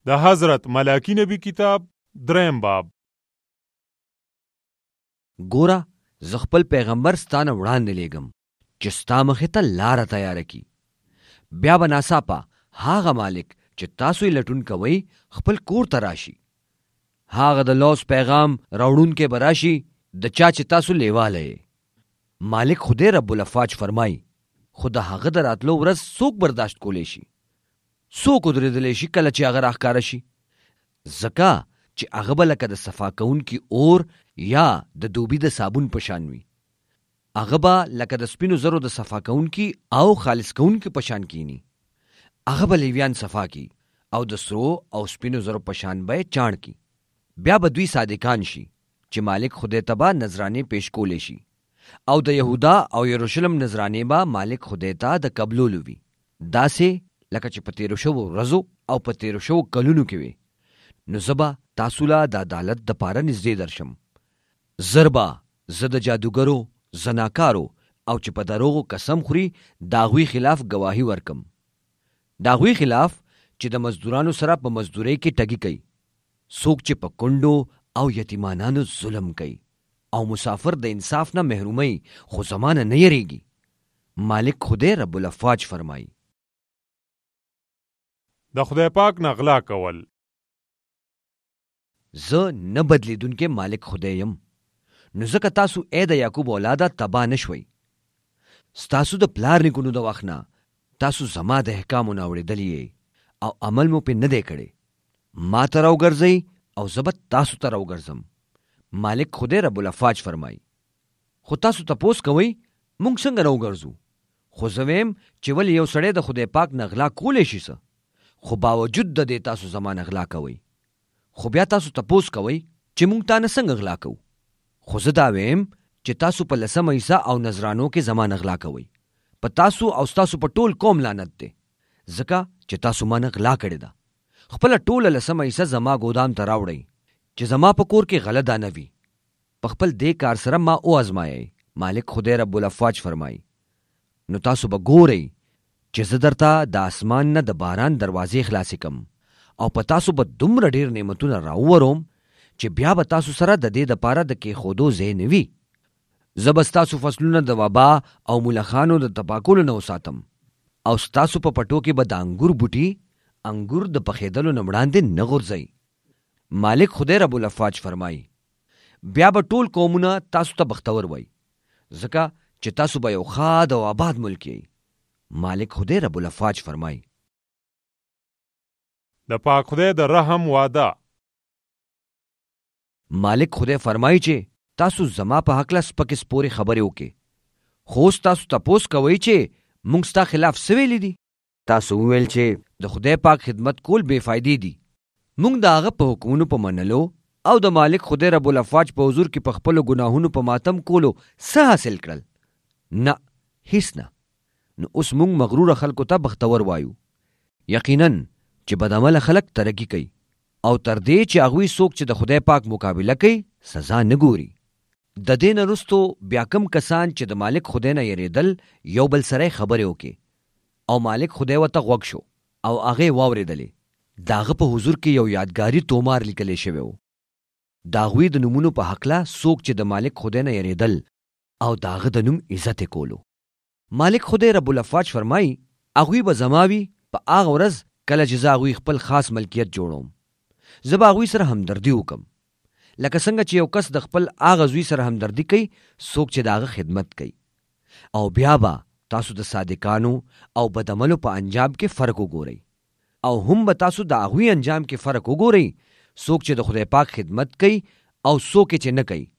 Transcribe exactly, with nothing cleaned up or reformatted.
د حضرت ملاکی نبی کتاب دریم باب. ګوره زه خپل پیغمبر ستانه وړاندې لیږم چې ستا مخې ته لاره تیاره کی. بیا به ناڅاپه هغه مالک چې تاسو یې لټون کوئ خپل کور ته راشي. هغه د لوس پیغام راوړونکی به راشي د چا چې تاسو لیواله یې. مالک خدای رب الافواج فرمایي خو د هغه د راتلو ورځ څوک برداشت کولی شي؟ څوک ودرېدلی شي کله چې هغه راښکاره شي؟ ځکه چې هغه به لکه د صفا کوونکي اور یا د دوبي د صابون په شان وي. هغه به لکه د سپینو زرو د صفا کوونکي او خالص کوونکي په شان کینی. هغه به لیویان صفا کی او د سرو او سپینو زرو په شان به چاڼ کی. بیا به دوی صادقان شي چې مالک خدای ته به نذرانې پیش کولی شي او د یهودا او یروشلم نذرانې به مالک خدای ته د قبلولو وي، داسې لکه چې په تیرو شوو ورځو او په تیرو شوو کلونو کې وي. نو زه به تاسو له د عدالت دپاره نږدې درشم. زر به زه د جادوګرو، زناکارو او چې په دروغو قسم خوري د هغوی خلاف ګواهي ورکم. د هغوی خلاف چې د مزدورانو سره په مزدورۍ کې ټګي کوي، څوک چې په کونډو او یتیمانانو ظلم کوي او مسافر د انصاف نه محرومي خو زمانه نه یریږي. مالک خدای رب الافواج فرمایي. د خدای پاک نه غلا کول. زه نه بدلیدونکې مالک خدای یم. نو ځکه تاسو ای د یعقوب اولاده تباه نه شوئ. ستاسو د پلار نیکونو د وخت نه تاسو زما د احکامو نه اورېدلي یې او عمل مو پې نه دی کړی. ما ته راوګرځئ او زه به تاسو ته راوګرځم. مالک خدای رب الافواج فرمایي. خو تاسو تپوس کوئ موږ څنګه راوګرځو؟ خو زه ویم چې ولې یو سړی د خدای پاک نه غلا کولی شي څه؟ خو باوجود د دې تاسو زما نه غلا کوئ. خو بیا تاسو تپوس کوئ چې موږ تا نه څنګه غلا کوو؟ خو زه دا ویم چې تاسو په لسمه حصه او نذرانو کې زما نه غلا کوئ. په تاسو او ستاسو په ټول قوم لعنت دی، ځکه چې تاسو ما نه غلا کړې ده. خپله ټوله لسمه حصه زما ګودام ته راوړئ چې زما په کور کې غله دانه وي. په خپل دې کار سره ما وازمایئ. مالک خدای رب الافواج فرمایي. نو تاسو به ګورئ چې زه درته د اسمان نه د باران دروازې خلاصې کم او په تاسو به دومره ډېر نعمتونه راووروم چې بیا به تاسو سره د دې دپاره د کېښودو ځای نه وي. زه به ستاسو فصلونه د وبا او ملخانو د تپاکلو نه وساتم او ستاسو په پټو کې به د انګور بوټي انګور د پخېدلو نه وړاندې نه غورځئ. مالک خدای رب الافواج فرمایي. بیا به ټول قومونه تاسو ته بختور وای، ځکه چې تاسو به یو ښاد او آباد ملک یئ. مالک خدای رب الافواج فرمایي. د پاک خدای د رحم وعده. مالک خدای فرمایي چې تاسو زما په هکله سپکې سپورې خبرې وکړې، خو اوس تاسو تپوس کوئ چې موږ ستا خلاف څه ویلي دي؟ تاسو وویل چې د خدای پاک خدمت کول بې فایدې دي. موږ د هغه په حکمونو په منلو او د مالک خدای رب الافواج په حضور کې په خپلو ګناهونو په ماتم کولو څه حاصل کړل؟ نه، هیڅ نه. نو اوس موږ مغروره خلکو ته بختور وایو. یقیناً چې بدعمله خلک ترقي کوي او تر دې چې هغوی څوک چې د خدای پاک مقابله کوي سزا نه ګوري. د دې نه وروستو بیا کوم کسان چې د مالک خدای نه یریدل یو بل سره خبرې وکړي او مالک خدای ورته غوږ شو او هغې واورېدلې. د هغه په حضور کې یو یادګاري تومار لیکلی شوی و. د هغوی د نومونو په هکله څوک چې د مالک خدای نه یریدل او د هغه د نوم عزت یې کولو. مالک خدای رب الافواج فرمایي هغوی به زما وي په هغه ورځ کله چې زه هغوی خپل خاص ملکیت جوړوم. زه به هغوی سره همدردي وکم لکه څنګه چې یو کس د خپل هغه زوی سره همدردي کوي څوک چې د هغه خدمت کوي. او بیا به تاسو د صادقانو او بدعملو په انجام کې فرق وګورئ او هم به تاسو د هغوی انجام کې فرق وګورئ څوک چې د خدای پاک خدمت کوي او څوک چې نه کوي.